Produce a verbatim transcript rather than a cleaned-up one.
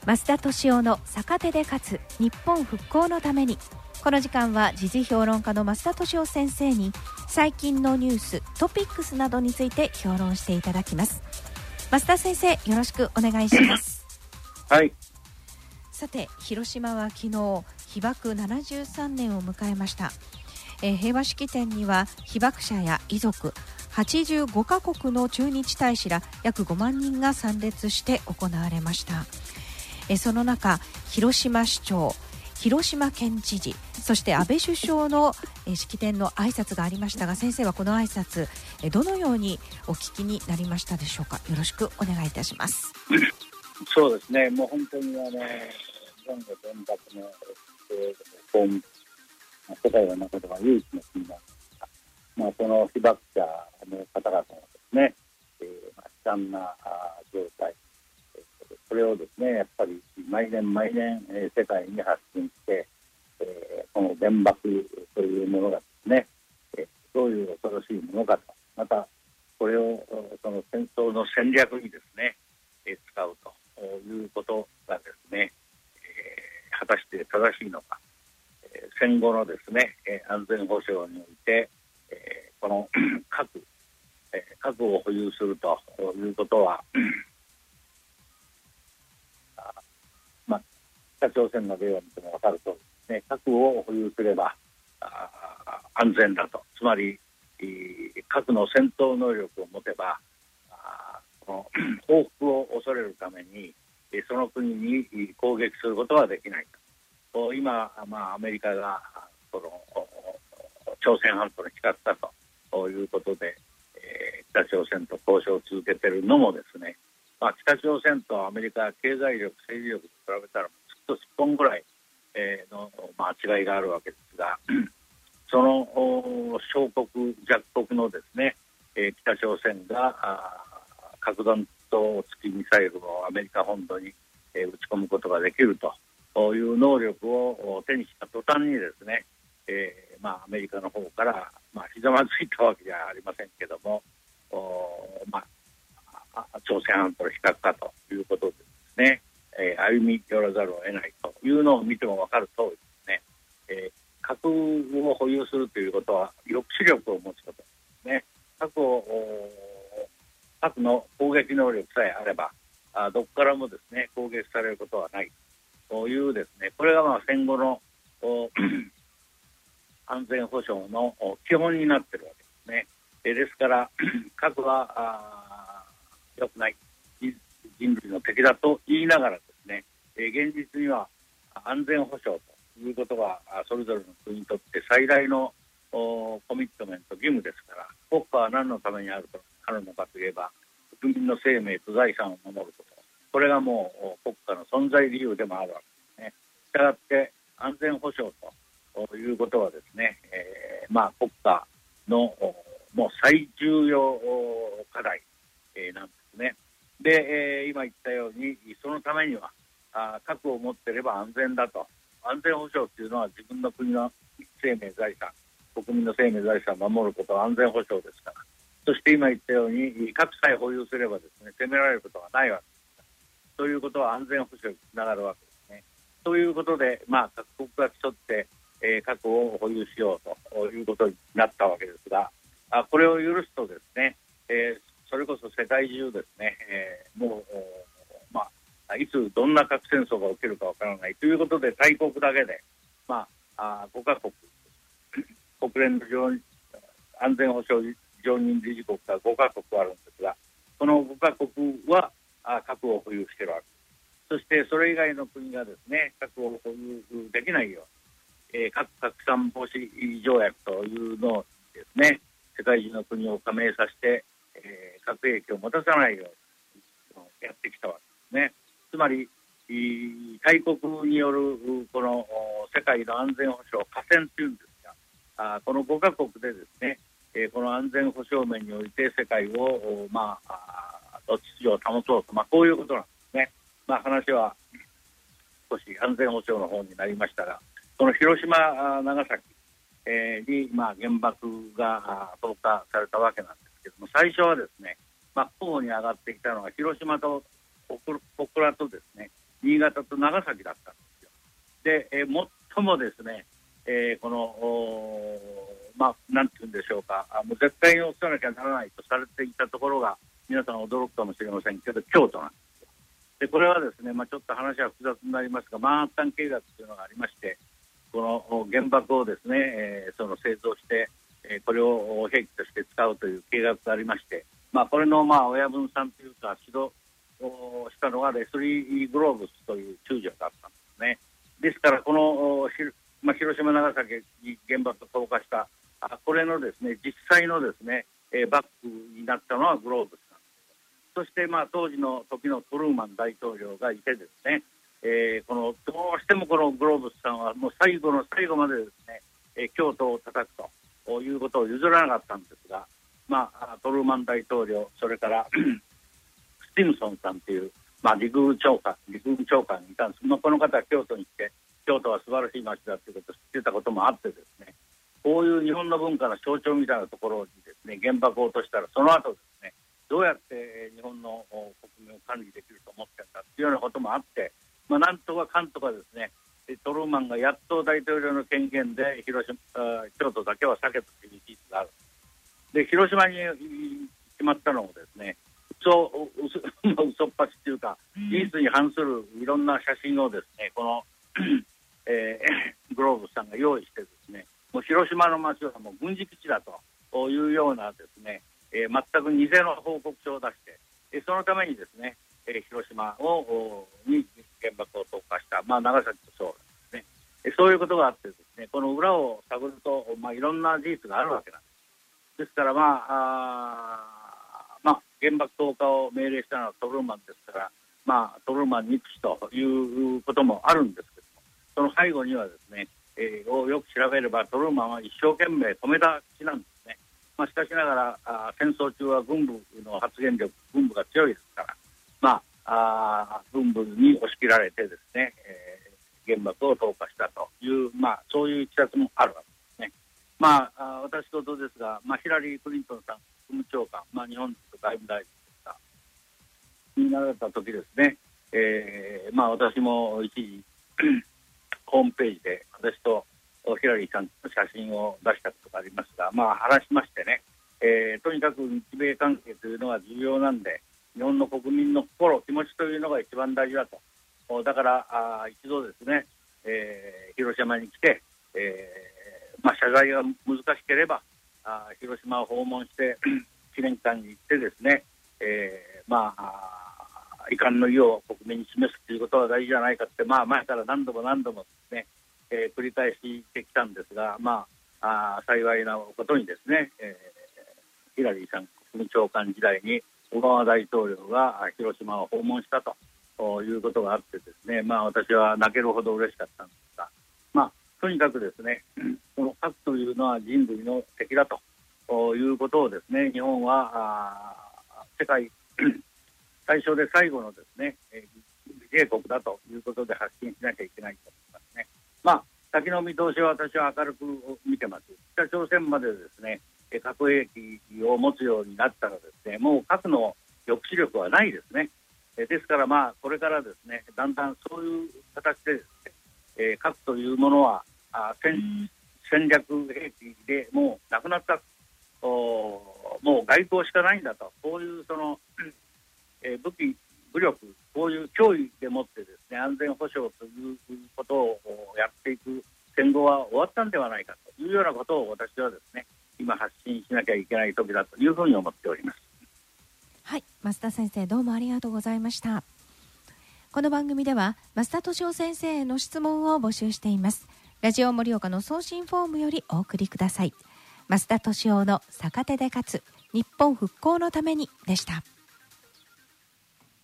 増田俊夫の逆手で勝つ日本復興のために。この時間は時事評論家の増田俊夫先生に最近のニューストピックスなどについて評論していただきます。増田先生、よろしくお願いします。 はい。 さて、広島は昨日被爆ななじゅうさんねんを迎えました。えー、平和式典には被爆者や遺族はちじゅうごカ国の駐日大使ら約ごまんにんが参列して行われました。えー、その中、広島市長、広島県知事、そして安倍首相の式典の挨拶がありましたが、先生はこの挨拶どのようにお聞きになりましたでしょうか。よろしくお願いいたします。 そうですね、もう本当にあの原爆原爆の公務、世界の中では唯一の国なんですが、まあ、その被爆者の方々のですね、えーまあ、悲惨な状態、これをですね、やっぱり毎年毎年、えー、世界に発信して、えー、この原爆というものがですね、えー、どういう恐ろしいものかと、またこれをその戦争の戦略にですね、えー、使うということがですね、えー、果たして正しいのか、えー、戦後のですね、えー、安全保障において、えー、この核、えー、核を保有するということは北朝鮮の例を見ても分かるとですね、核を保有すれば安全だと、つまり核の戦闘能力を持てばこの報復を恐れるためにその国に攻撃することはできないと。今、まあ、アメリカがその朝鮮半島に近づいたということで、えー、北朝鮮と交渉を続けているのもですね、まあ、北朝鮮とアメリカは経済力、政治力と比べたらすっぽんぐらいの、まあ、違いがあるわけですが、その小国弱国のですね、北朝鮮が核弾頭付きミサイルをアメリカ本土に撃ち込むことができるという能力を手にした途端にですね、えーまあ、アメリカの方から、まあ、ひざまずいたわけじゃありませんけども、まあ、朝鮮半島の非核化ということでですね、えー、歩み寄らざるを得ないというのを見ても分かる通りですね、えー、核を保有するということは抑止力を持つことですね。核を核の攻撃能力さえあればあどこからもですね攻撃されることはないというですね、これがまあ戦後の安全保障の基本になっているわけですね。えー、ですから核は良くない、人類の敵だと言いながらですね、えー、現実には安全保障ということがそれぞれの国にとって最大のコミットメント義務ですから、国家は何のためにあるとあるのかといえば国民の生命と財産を守ること、これがもう国家の存在理由でもあるわけですね。したがって安全保障ということはですね、えー、まあ国家のもう最重要課題、えー、なんですね。で、えー、今言ったようにそのためにはあ核を持っていれば安全だと。安全保障というのは自分の国の生命財産、国民の生命財産を守ることは安全保障ですから、そして今言ったように核さえ保有すればですね、責められることはないわけです。ということは安全保障につながるわけですね。ということで、まあ、各国が競って、えー、核を保有しようということになったわけですが、あこれを許すとですね、えー、それこそ世界中ですね、えー、もう、まあ、いつどんな核戦争が起きるかわからないということで、大国だけで、まあ、あごカ国、国連の安全保障常任理事国がごカ国あるんですが、このごカ国は核を保有しているわけです。そしてそれ以外の国がですね、核を保有できないように、えー、核拡散防止条約というのをですね、世界中の国を加盟させて、えー、核兵器を持たさないようにやってきたわけですね。つまり大国によるこの世界の安全保障寡占というんですが、あこのごカ国でですね、えー、この安全保障面において世界を、まあ、秩序を保とうと、まあ、こういうことなんですね。まあ、話は少し安全保障の方になりましたが、この広島、長崎、えー、に、まあ、原爆が投下されたわけなんですけども、最初はですね、まあ、候補に上がってきたのは広島と小倉とですね、 新潟と長崎だったんですよ。で、えー、最もですね、えー、このまあなんていうんでしょうか、もう絶対に落とさなきゃならないとされていたところが皆さん驚くかもしれませんけど京都なんですよ。でこれはですね、まあ、ちょっと話は複雑になりますがマンハッタン計画というのがありまして、この原爆をですね、えー、その製造して、えー、これを兵器として使うという計画がありまして、まあ、これのまあ親分さんというか指導したのがレスリー・グローブスという中将だったんですね。ですからこの、まあ、広島長崎に原爆を投下したあこれのですね実際のですね、えー、バックになったのはグローブスなんです。そしてまあ当時の時のトルーマン大統領がいてですね、えー、このどうしてもこのグローブスさんはもう最後の最後までですね、えー、京都を叩くということを譲らなかったんですが、まあ、トルーマン大統領それからスティムソンさんという、まあ、陸軍長官陸軍長官にいたんです。まあ、この方は京都に来て京都は素晴らしい街だということを知っていたこともあってですね、こういう日本の文化の象徴みたいなところにですね原爆を落としたらその後ですねどうやって日本の国民を管理できると思っているかというようなこともあって、まあ、なんとかかんとかですねトルーマンがやっと大統領の権限で広島京都だけは避けたという事実がある。で広島に決まったのもですね嘘嘘っぱちというか事実に反するいろんな写真をですねこの、えー、グローブさんが用意してですねもう広島の街はもう軍事基地だというようなですね、えー、全く偽の報告書を出して、えー、そのためにですね、えー、広島をに原爆を投下した、まあ、長崎とそうですね、えー、そういうことがあってですねこの裏を探ると、まあ、いろんな事実があるわけなんです。ですから、まああまあ、原爆投下を命令したのはトルーマンですから、まあ、トルーマン憎しということもあるんですけども、その背後にはですね、えー、をよく調べればトルーマンは一生懸命止めた気なんですね。まあ、しかしながらあ戦争中は軍部の発言力軍部が強いですから、まあ、あ軍部に押し切られてですね、えー、原爆を投下したという、まあ、そういういきさつもあるわけですね。まあ、私事ですが、まあ、ヒラリー・クリントンさん国務長官、まあ、日本外務大臣ですがになられた時ですね、えーまあ、私も一時ホームページで私とヒラリーさんの写真を出したことがありますが、まあ、話しましてね、えー、とにかく日米関係というのは重要なんで日本の国民の心気持ちというのが一番大事だと。だからあ一度ですね、えー、広島に来て、えーまあ、謝罪が難しければあ広島を訪問して記念館に行ってですね、えー、まあ遺憾の意を国民に示すということは大事じゃないかって、まあ、前から何度も何度もですね、えー、繰り返してきたんですが、まあ、あ幸いなことにですね、えー、ヒラリーさん国務長官時代にオバマ大統領が広島を訪問したということがあってですね、まあ、私は泣けるほど嬉しかったんですが、まあ、とにかくですねこの核というのは人類の敵だということをですね日本はあ世界最初で最後のですね自衛国だということで発信しなきゃいけないと思いますね。まあ、先の見通しは私は明るく見てます。北朝鮮までですね核兵器を持つようになったらですねもう核の抑止力はないですね。ですからまあこれからですねだんだんそういう形でですね、えー、核というものはあ 戦, 戦略兵器でもうなくなったおもう外交しかないんだとこういうその、えー、武器武力こういう脅威でもってですね安全保障ということをやっていく戦後は終わったんではないかというようなことを私はですね今発信しなきゃいけない時だというふうに思っております。 はい、増田先生どうもありがとうございました。この番組では増田俊夫先生への質問を募集しています。ラジオ盛岡の送信フォームよりお送りください。増田俊夫の逆手で勝つ日本復興のためにでした。